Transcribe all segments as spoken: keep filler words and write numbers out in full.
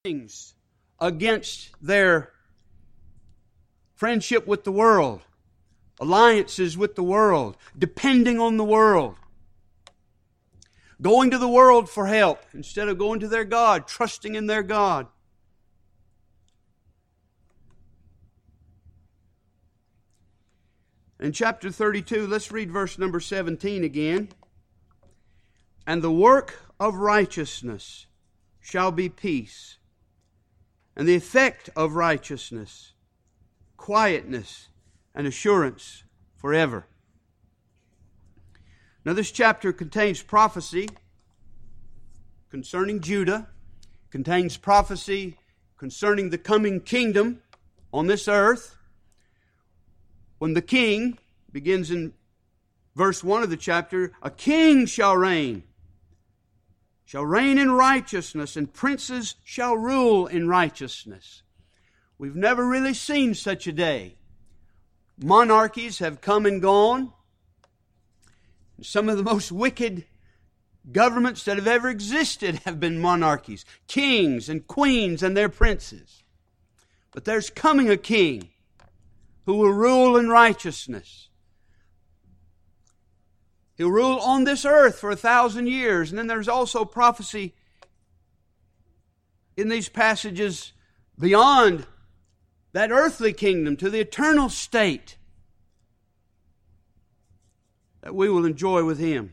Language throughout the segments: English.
things against their friendship with the world, alliances with the world, depending on the world, going to the world for help instead of going to their God, trusting in their God. In chapter thirty-two, let's read verse number seventeen again. And the work of righteousness shall be peace, and the effect of righteousness, quietness and assurance forever. Now this chapter contains prophecy concerning Judah, contains prophecy concerning the coming kingdom on this earth. When the king, begins in verse one of the chapter, a king shall reign, shall reign in righteousness, and princes shall rule in righteousness. We've never really seen such a day. Monarchies have come and gone. Some of the most wicked governments that have ever existed have been monarchies. Kings and queens and their princes. But there's coming a king who will rule in righteousness. He'll rule on this earth for a thousand years. And then there's also prophecy in these passages beyond that earthly kingdom to the eternal state that we will enjoy with Him.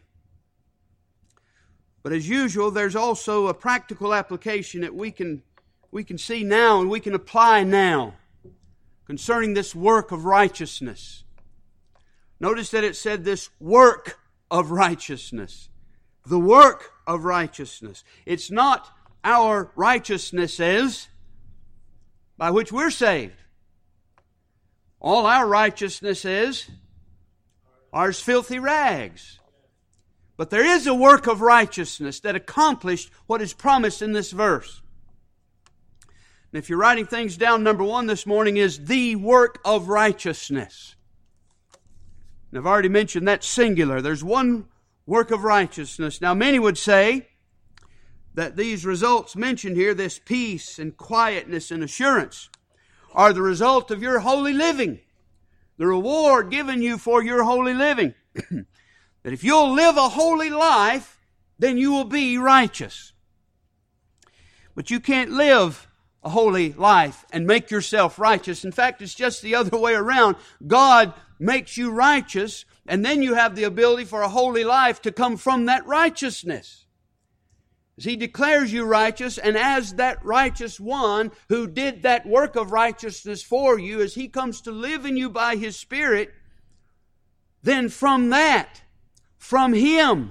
But as usual, there's also a practical application that we can, we can see now and we can apply now concerning this work of righteousness. Notice that it said this work of righteousness. The work of righteousness. It's not our righteousnesses by which we're saved. All our righteousness is are as filthy rags. But there is a work of righteousness that accomplished what is promised in this verse. And if you're writing things down, number one this morning is the work of righteousness. And I've already mentioned that singular. There's one work of righteousness. Now many would say that these results mentioned here, this peace and quietness and assurance, are the result of your holy living. The reward given you for your holy living. That if you'll live a holy life, then you will be righteous. But you can't live a holy life and make yourself righteous. In fact, it's just the other way around. God makes you righteous, and then you have the ability for a holy life to come from that righteousness. As He declares you righteous, and as that righteous one who did that work of righteousness for you, as He comes to live in you by His Spirit, then from that, from Him,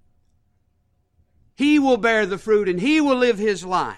He will bear the fruit and He will live His life.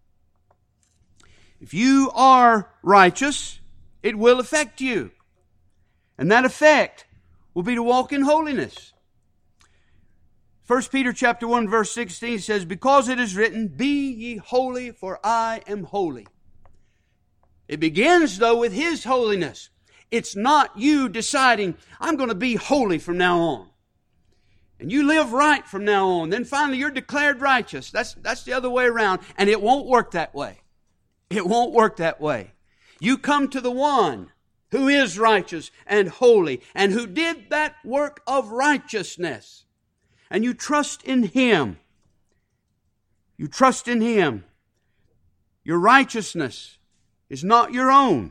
If you are righteous, it will affect you. And that effect will be to walk in holiness. First Peter chapter one verse sixteen says, because it is written, be ye holy, for I am holy. It begins, though, with His holiness. It's not you deciding, I'm going to be holy from now on. And you live right from now on. Then finally you're declared righteous. That's, that's the other way around. And it won't work that way. It won't work that way. You come to the one who is righteous and holy and who did that work of righteousness. And you trust in Him. You trust in Him. Your righteousness is not your own.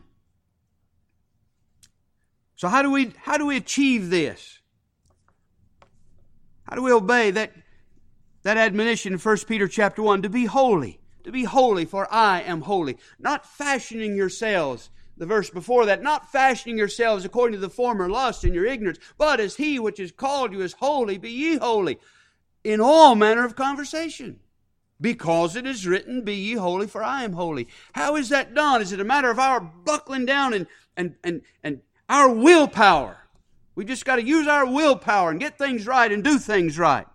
So how do we, how do we achieve this? How do we obey that, that admonition in First Peter chapter one? To be holy. To be holy, for I am holy. Not fashioning yourselves, the verse before that, not fashioning yourselves according to the former lust in your ignorance, but as He which has called you is holy, be ye holy in all manner of conversation. Because it is written, be ye holy, for I am holy. How is that done? Is it a matter of our buckling down and, and, and, and our willpower? We just got to use our willpower and get things right and do things right.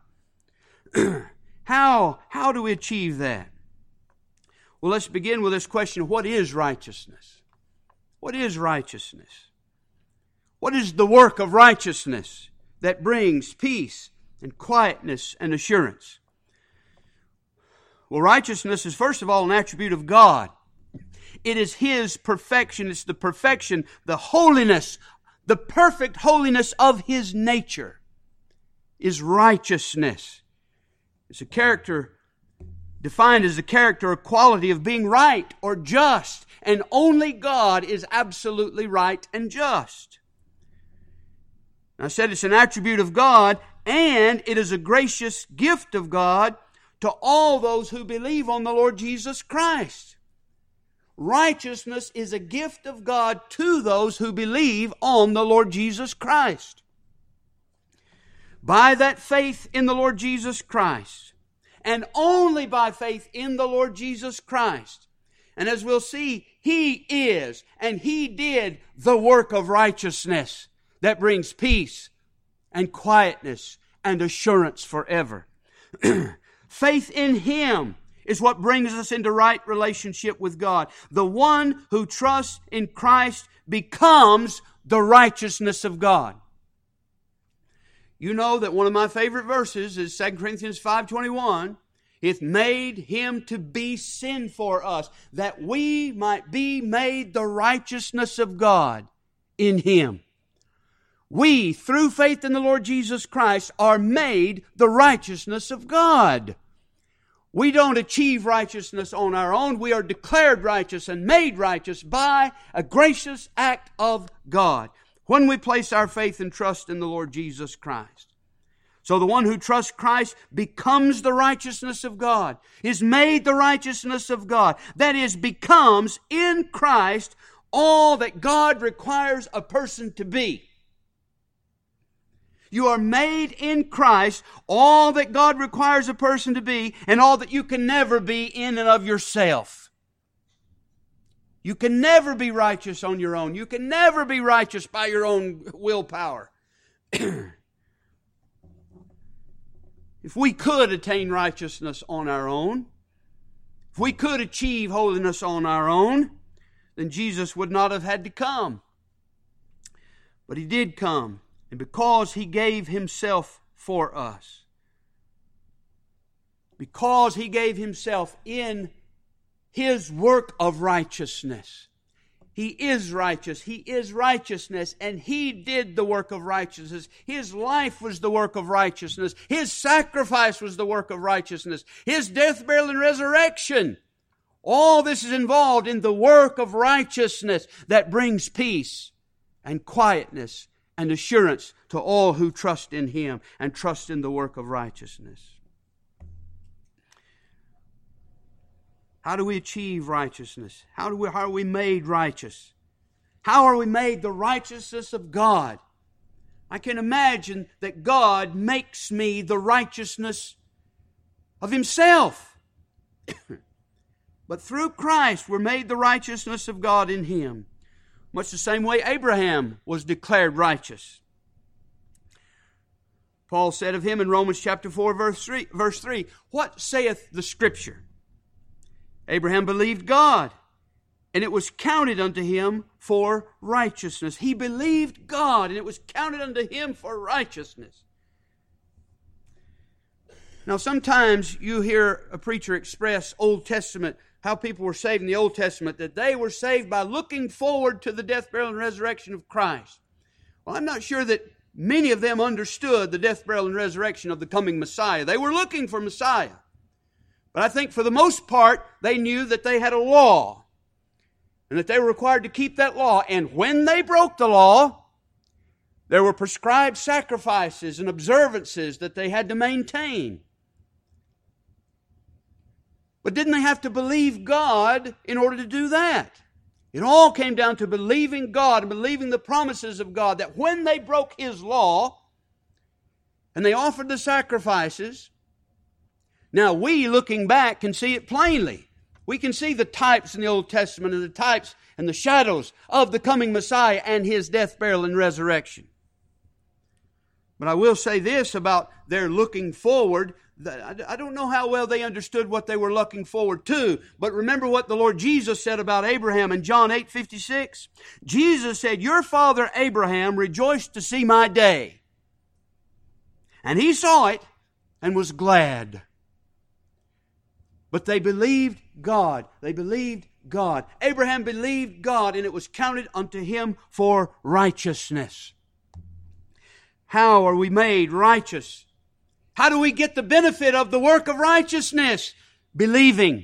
How, how do we achieve that? Well, let's begin with this question, what is righteousness? What is righteousness? What is the work of righteousness that brings peace and quietness and assurance? Well, righteousness is first of all an attribute of God. It is His perfection. It's the perfection, the holiness, the perfect holiness of His nature is righteousness. It's a character defined as the character or quality of being right or just. And only God is absolutely right and just. I said it's an attribute of God, and it is a gracious gift of God to all those who believe on the Lord Jesus Christ. Righteousness is a gift of God to those who believe on the Lord Jesus Christ. By that faith in the Lord Jesus Christ, and only by faith in the Lord Jesus Christ, and as we'll see, He is and He did the work of righteousness that brings peace and quietness and assurance forever. Faith in Him is what brings us into right relationship with God. The one who trusts in Christ becomes the righteousness of God. You know that one of my favorite verses is Second Corinthians five twenty-one. It made Him to be sin for us, that we might be made the righteousness of God in Him. We, through faith in the Lord Jesus Christ, are made the righteousness of God. We don't achieve righteousness on our own. We are declared righteous and made righteous by a gracious act of God when we place our faith and trust in the Lord Jesus Christ. So the one who trusts Christ becomes the righteousness of God, is made the righteousness of God. That is, becomes in Christ all that God requires a person to be. You are made in Christ all that God requires a person to be, and all that you can never be in and of yourself. You can never be righteous on your own. You can never be righteous by your own willpower. If we could attain righteousness on our own, if we could achieve holiness on our own, then Jesus would not have had to come. But He did come, and because He gave Himself for us, because He gave Himself in His work of righteousness, He is righteous. He is righteousness, and He did the work of righteousness. His life was the work of righteousness. His sacrifice was the work of righteousness. His death, burial, and resurrection. All this is involved in the work of righteousness that brings peace and quietness and assurance to all who trust in Him and trust in the work of righteousness. How do we achieve righteousness? How do we, how are we made righteous? How are we made the righteousness of God? I can imagine that God makes me the righteousness of Himself. But through Christ, we're made the righteousness of God in Him. Much the same way Abraham was declared righteous. Paul said of him in Romans chapter four, verse three, verse three, "What saith the Scripture? Abraham believed God, and it was counted unto him for righteousness." He believed God, and it was counted unto him for righteousness. Now, sometimes you hear a preacher express Old Testament, how people were saved in the Old Testament, that they were saved by looking forward to the death, burial, and resurrection of Christ. Well, I'm not sure that many of them understood the death, burial, and resurrection of the coming Messiah. They were looking for Messiah. But I think for the most part, they knew that they had a law and that they were required to keep that law. And when they broke the law, there were prescribed sacrifices and observances that they had to maintain. But didn't they have to believe God in order to do that? It all came down to believing God and believing the promises of God, that when they broke His law and they offered the sacrifices, now we, looking back, can see it plainly. We can see the types in the Old Testament and the types and the shadows of the coming Messiah and His death, burial, and resurrection. But I will say this about their looking forward. I don't know how well they understood what they were looking forward to. But remember what the Lord Jesus said about Abraham in John eight fifty-six. Jesus said, "Your father Abraham rejoiced to see my day. And he saw it and was glad." But they believed God. They believed God. Abraham believed God, and it was counted unto him for righteousness. How are we made righteous? How do we get the benefit of the work of righteousness? Believing.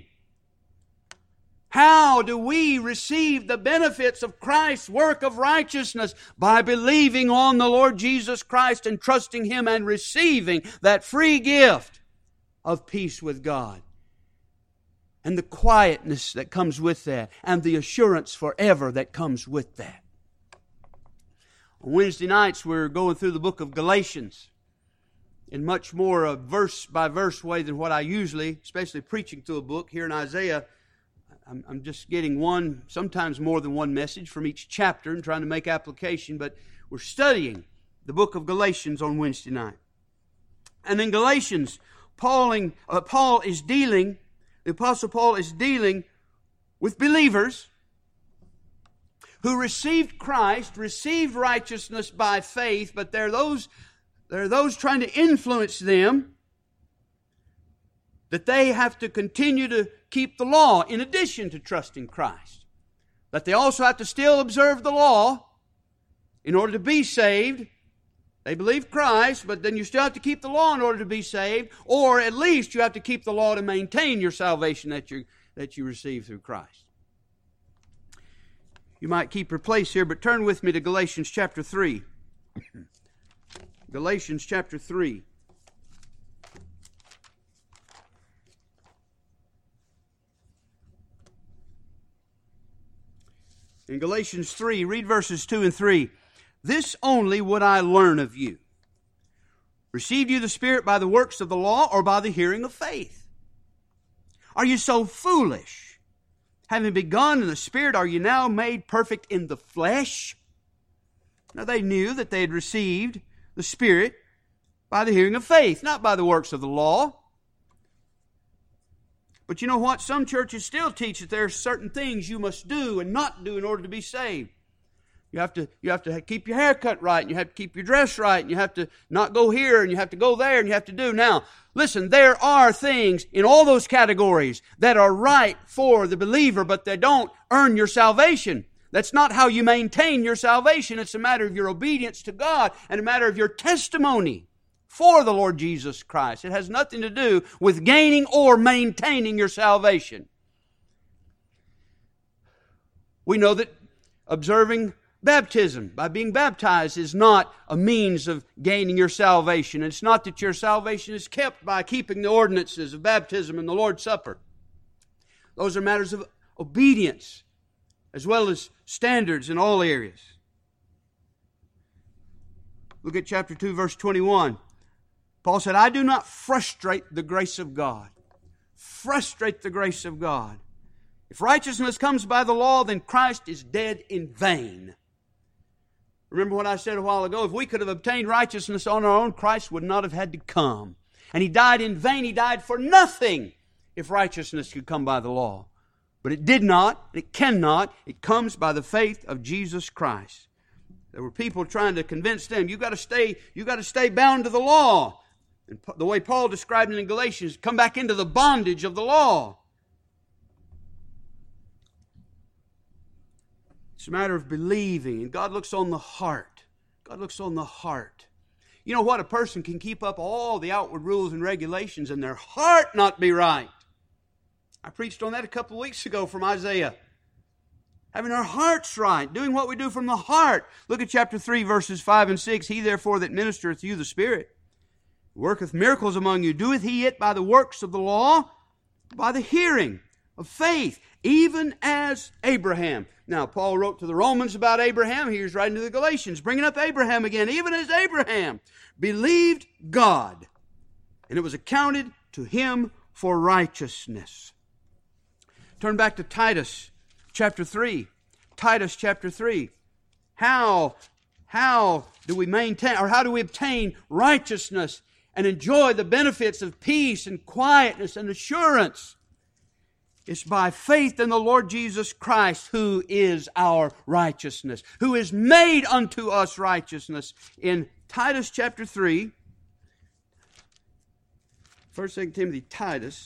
How do we receive the benefits of Christ's work of righteousness? By believing on the Lord Jesus Christ and trusting Him and receiving that free gift of peace with God. And the quietness that comes with that, and the assurance forever that comes with that. On Wednesday nights, we're going through the book of Galatians in much more a verse-by-verse way than what I usually, especially preaching through a book. Here in Isaiah, I'm, I'm just getting one, sometimes more than one message from each chapter and trying to make application, but we're studying the book of Galatians on Wednesday night. And in Galatians, Paul, uh, Paul is dealing The Apostle Paul is dealing with believers who received Christ, received righteousness by faith, but there are those, there are those trying to influence them that they have to continue to keep the law in addition to trusting Christ. That they also have to still observe the law in order to be saved. They believe Christ, but then you still have to keep the law in order to be saved, or at least you have to keep the law to maintain your salvation that you that you receive through Christ. You might keep your place here, but turn with me to Galatians chapter three. Galatians chapter three. In Galatians three, read verses two and three. This only would I learn of you. Received you the Spirit by the works of the law or by the hearing of faith? Are you so foolish? Having begun in the Spirit, are you now made perfect in the flesh? Now they knew that they had received the Spirit by the hearing of faith, not by the works of the law. But you know what? Some churches still teach that there are certain things you must do and not do in order to be saved. You have to, you have to keep your hair cut right, and you have to keep your dress right, and you have to not go here, and you have to go there, and you have to do. Now, listen, there are things in all those categories that are right for the believer, but they don't earn your salvation. That's not how you maintain your salvation. It's a matter of your obedience to God and a matter of your testimony for the Lord Jesus Christ. It has nothing to do with gaining or maintaining your salvation. We know that observing baptism, by being baptized, is not a means of gaining your salvation. It's not that your salvation is kept by keeping the ordinances of baptism and the Lord's Supper. Those are matters of obedience as well as standards in all areas. Look at chapter two, verse twenty-one. Paul said, I do not frustrate the grace of God. Frustrate the grace of God. If righteousness comes by the law, then Christ is dead in vain. Remember what I said a while ago? If we could have obtained righteousness on our own, Christ would not have had to come. And He died in vain. He died for nothing if righteousness could come by the law. But it did not. It cannot. It comes by the faith of Jesus Christ. There were people trying to convince them, you got to stay, you got to stay bound to the law. And the way Paul described it in Galatians, come back into the bondage of the law. It's a matter of believing, and God looks on the heart. God looks on the heart. You know what? A person can keep up all the outward rules and regulations and their heart not be right. I preached on that a couple of weeks ago from Isaiah. Having our hearts right, doing what we do from the heart. Look at chapter three, verses five and six. He therefore that ministereth you the Spirit, worketh miracles among you, doeth he it by the works of the law, by the hearing of faith, even as Abraham. Now, Paul wrote to the Romans about Abraham. Here's writing to the Galatians, bringing up Abraham again. Even as Abraham believed God, and it was accounted to him for righteousness. Turn back to Titus chapter three. Titus chapter three. How, how do we maintain, or how do we obtain righteousness and enjoy the benefits of peace and quietness and assurance? It's by faith in the Lord Jesus Christ, who is our righteousness, who is made unto us righteousness. In Titus chapter three, First, Second Timothy, Titus,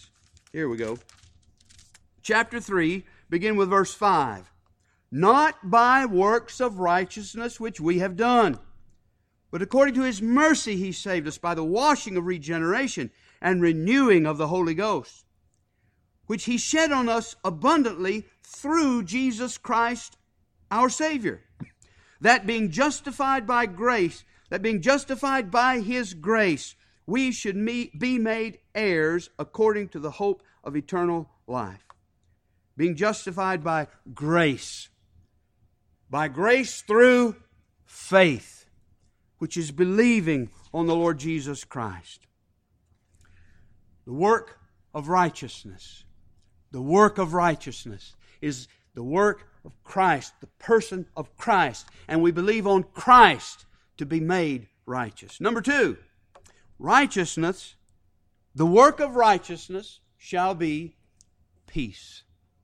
Here we go. Chapter three, begin with verse five. Not by works of righteousness which we have done, but according to His mercy He saved us by the washing of regeneration and renewing of the Holy Ghost, which He shed on us abundantly through Jesus Christ our Savior, that being justified by grace, that being justified by His grace, we should be made heirs according to the hope of eternal life. Being justified by grace. By grace through faith, which is believing on the Lord Jesus Christ. The work of righteousness. The work of righteousness is the work of Christ, the person of Christ. And we believe on Christ to be made righteous. Number two, righteousness, the work of righteousness shall be peace.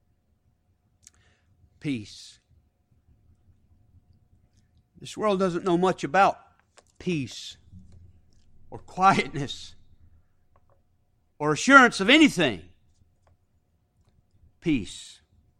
Peace. This world doesn't know much about peace or quietness or assurance of anything. Peace.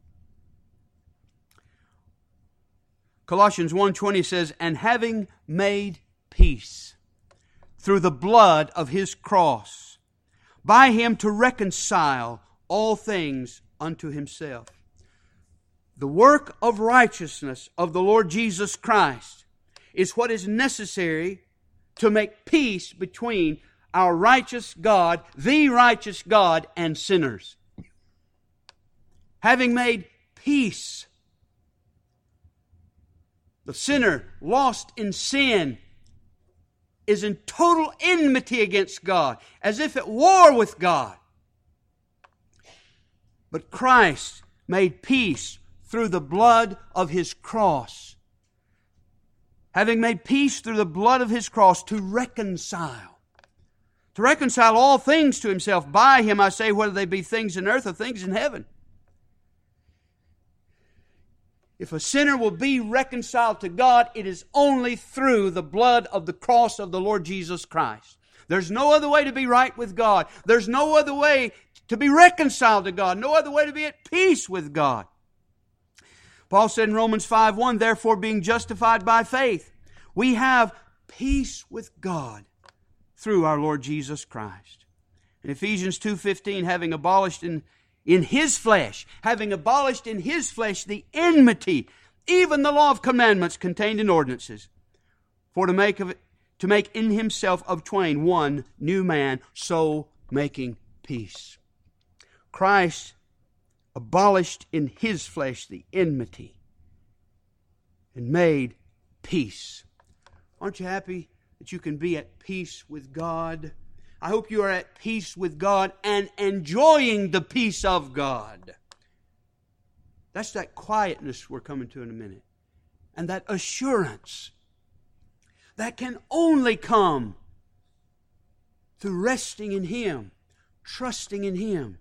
Colossians one twenty says, and having made peace through the blood of His cross, by Him to reconcile all things unto Himself. The work of righteousness of the Lord Jesus Christ is what is necessary to make peace between our righteous God, the righteous God, and sinners. Having made peace, the sinner lost in sin is in total enmity against God, as if at war with God. But Christ made peace through the blood of His cross. Having made peace through the blood of His cross to reconcile. To reconcile all things to Himself. By Him, I say, whether they be things in earth or things in heaven. If a sinner will be reconciled to God, it is only through the blood of the cross of the Lord Jesus Christ. There's no other way to be right with God. There's no other way to be reconciled to God. No other way to be at peace with God. Paul said in Romans five one, therefore being justified by faith, we have peace with God through our Lord Jesus Christ. In Ephesians two fifteen, having abolished in, in His flesh, having abolished in His flesh the enmity, even the law of commandments contained in ordinances, for to make of it, to make in Himself of twain one new man, so making peace. Christ abolished in His flesh the enmity and made peace. Aren't you happy that you can be at peace with God? I hope you are at peace with God and enjoying the peace of God. That's that quietness we're coming to in a minute. And that assurance that can only come through resting in Him, trusting in Him.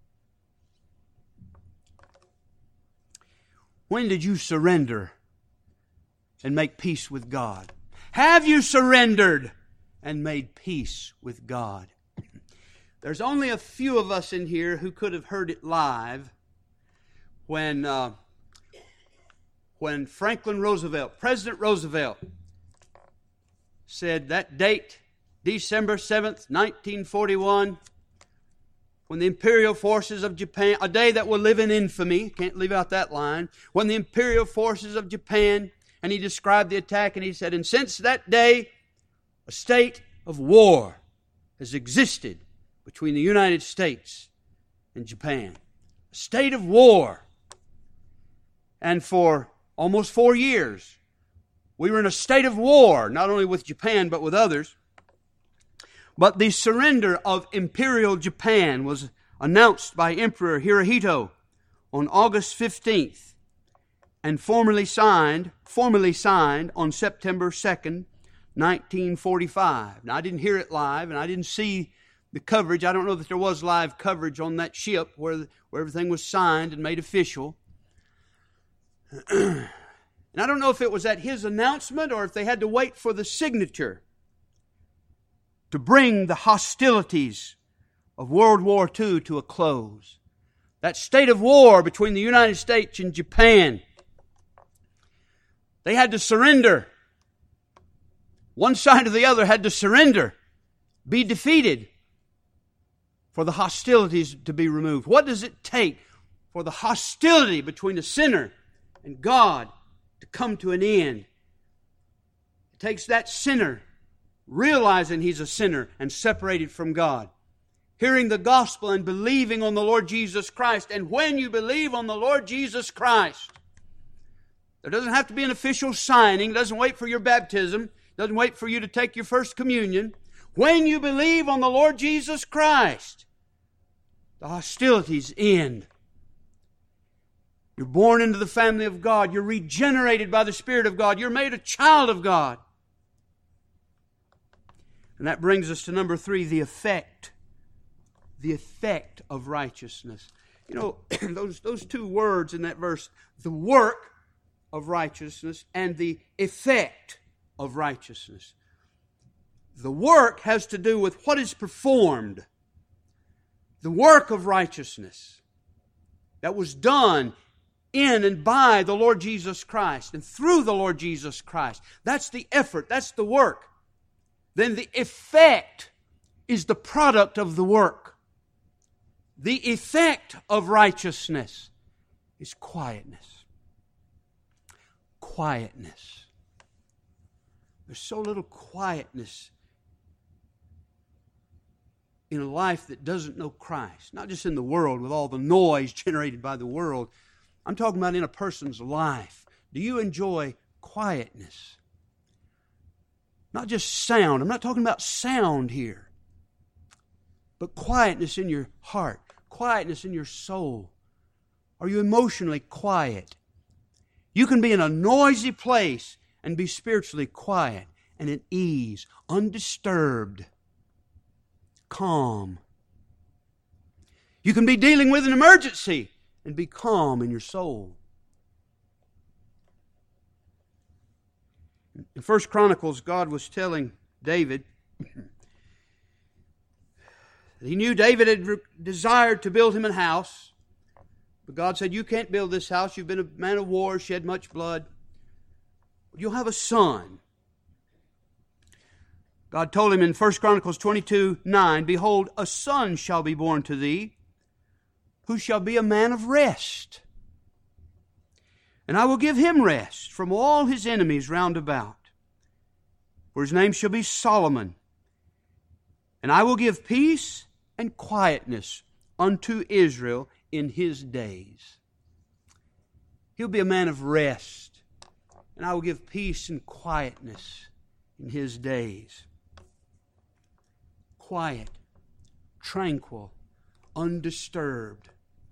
When did you surrender and make peace with God? Have you surrendered and made peace with God? There's only a few of us in here who could have heard it live when, uh, when Franklin Roosevelt, President Roosevelt, said that date, December seventh, nineteen forty-one, when the imperial forces of Japan, a day that will live in infamy, can't leave out that line, when the imperial forces of Japan, and he described the attack, and he said, and since that day, a state of war has existed between the United States and Japan. A state of war. And for almost four years, we were in a state of war, not only with Japan, but with others. But the surrender of Imperial Japan was announced by Emperor Hirohito on August fifteenth and formally signed, formally signed on September second, nineteen forty-five. Now, I didn't hear it live, and I didn't see the coverage. I don't know that there was live coverage on that ship where, where everything was signed and made official. And I don't know if it was at his announcement or if they had to wait for the signature to bring the hostilities of World War Two to a close. That state of war between the United States and Japan. They had to surrender. One side or the other had to surrender, be defeated, for the hostilities to be removed. What does it take for the hostility between a sinner and God to come to an end? It takes that sinner realizing he's a sinner and separated from God, hearing the gospel and believing on the Lord Jesus Christ. And when you believe on the Lord Jesus Christ, there doesn't have to be an official signing. It doesn't wait for your baptism. It doesn't wait for you to take your first communion. When you believe on the Lord Jesus Christ, the hostilities end. You're born into the family of God. You're regenerated by the Spirit of God. You're made a child of God. And that brings us to number three, the effect. The effect of righteousness. You know, those, those two words in that verse, the work of righteousness and the effect of righteousness. The work has to do with what is performed. The work of righteousness that was done in and by the Lord Jesus Christ and through the Lord Jesus Christ. That's the effort. That's the work. Then the effect is the product of the work. The effect of righteousness is quietness. Quietness. There's so little quietness in a life that doesn't know Christ. Not just in the world with all the noise generated by the world. I'm talking about in a person's life. Do you enjoy quietness? Not just sound. I'm not talking about sound here. But quietness in your heart. Quietness in your soul. Are you emotionally quiet? You can be in a noisy place and be spiritually quiet and at ease, undisturbed, calm. You can be dealing with an emergency and be calm in your soul. In First Chronicles, God was telling David that he knew David had re- desired to build him a house. But God said, you can't build this house. You've been a man of war, shed much blood. You'll have a son. God told him in First Chronicles twenty-two nine, behold, a son shall be born to thee, who shall be a man of rest. And I will give him rest from all his enemies round about. For his name shall be Solomon. And I will give peace and quietness unto Israel in his days. He'll be a man of rest. And I will give peace and quietness in his days. Quiet, tranquil, undisturbed.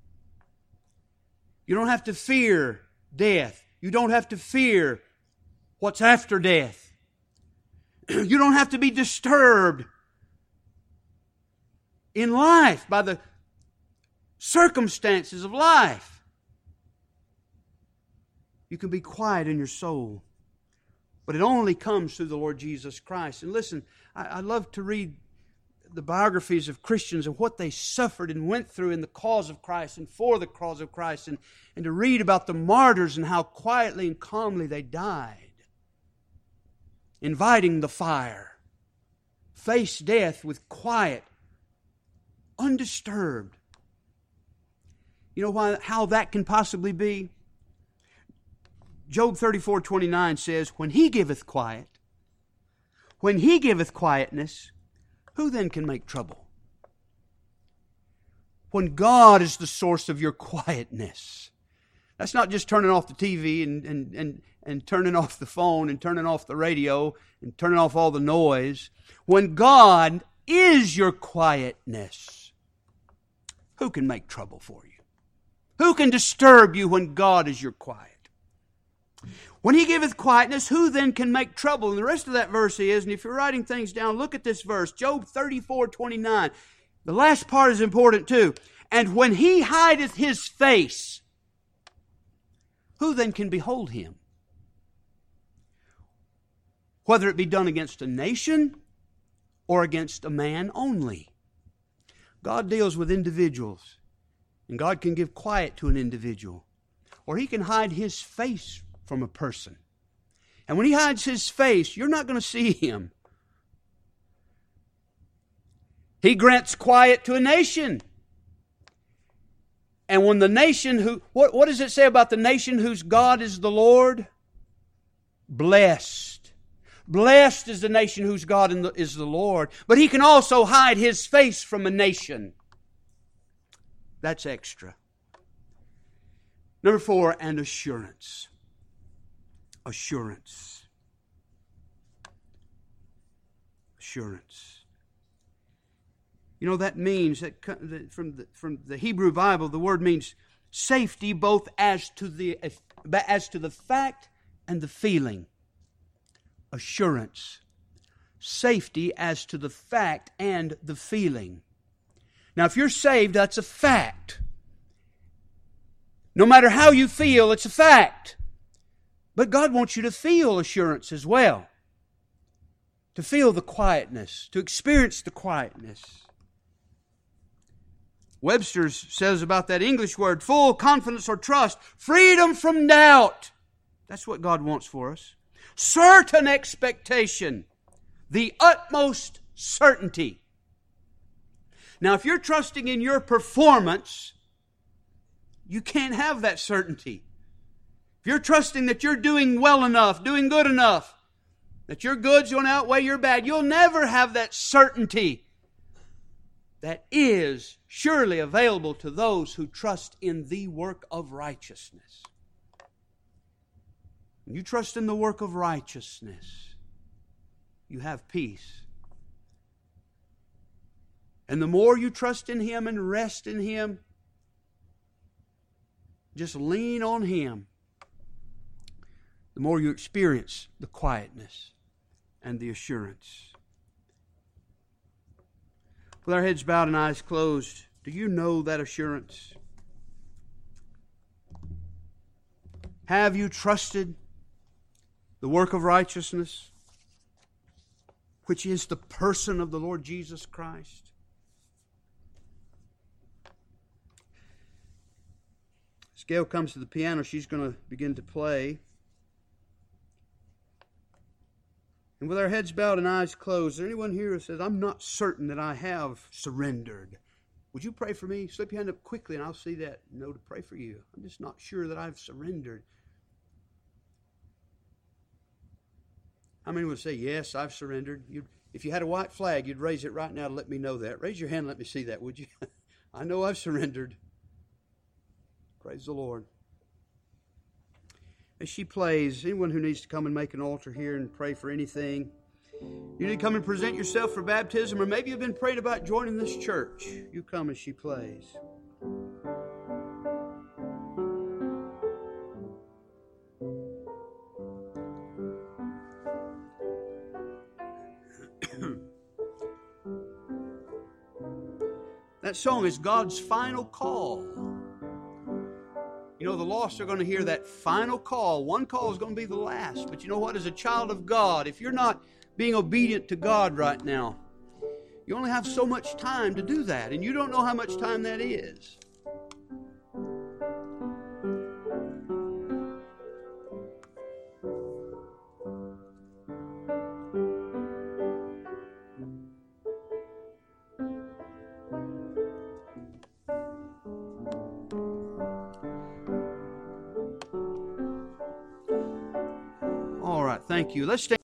You don't have to fear death. You don't have to fear what's after death. You don't have to be disturbed in life by the circumstances of life. You can be quiet in your soul. But it only comes through the Lord Jesus Christ. And listen, I, I love to read the biographies of Christians and what they suffered and went through in the cause of Christ and for the cause of Christ, and, and to read about the martyrs and how quietly and calmly they died. Inviting the fire. Face death with quiet, undisturbed. You know why, how that can possibly be? Job thirty-four twenty-nine says, when He giveth quiet, when He giveth quietness, who then can make trouble? When God is the source of your quietness. That's not just turning off the T V and, and, and, and turning off the phone and turning off the radio and turning off all the noise. When God is your quietness, who can make trouble for you? Who can disturb you when God is your quiet? When He giveth quietness, who then can make trouble? And the rest of that verse is, and if you're writing things down, look at this verse, Job thirty-four twenty-nine. The last part is important too. And when He hideth His face, who then can behold Him? Whether it be done against a nation or against a man only. God deals with individuals, and God can give quiet to an individual, or He can hide His face from a person. And when He hides His face, you're not going to see Him. He grants quiet to a nation. And when the nation who, what, what does it say about the nation whose God is the Lord? Blessed. Blessed is the nation whose God is the Lord. But He can also hide His face from a nation. That's extra. Number four, and assurance. Assurance. Assurance. You know, that means, that from the, from the Hebrew Bible, the word means safety both as to the, as to the fact and the feeling. Assurance. Safety as to the fact and the feeling. Now, if you're saved, that's a fact. No matter how you feel, it's a fact. But God wants you to feel assurance as well. To feel the quietness, to experience the quietness. Webster's says about that English word, full confidence or trust, freedom from doubt. That's what God wants for us. Certain expectation, the utmost certainty. Now, if you're trusting in your performance, you can't have that certainty. If you're trusting that you're doing well enough, doing good enough, that your good's going to outweigh your bad, you'll never have that certainty that is surely available to those who trust in the work of righteousness. When you trust in the work of righteousness, you have peace. And the more you trust in Him and rest in Him, just lean on Him, the more you experience the quietness and the assurance. With our heads bowed and eyes closed, do you know that assurance? Have you trusted the work of righteousness, which is the person of the Lord Jesus Christ? As Gail comes to the piano, she's going to begin to play. And with our heads bowed and eyes closed, is there anyone here who says, I'm not certain that I have surrendered? Would you pray for me? Slip your hand up quickly and I'll see that. No, to pray for you. I'm just not sure that I've surrendered. How many would say, yes, I've surrendered? You'd, if you had a white flag, you'd raise it right now to let me know that. Raise your hand and let me see that, would you? I know I've surrendered. Praise the Lord. As she plays, anyone who needs to come and make an altar here and pray for anything, you need to come and present yourself for baptism, or maybe you've been praying about joining this church. You come as she plays. That song is God's final call. You know, the lost are going to hear that final call. One call is going to be the last. But you know what? As a child of God, if you're not being obedient to God right now, you only have so much time to do that. And you don't know how much time that is. Thank you. Let's stand.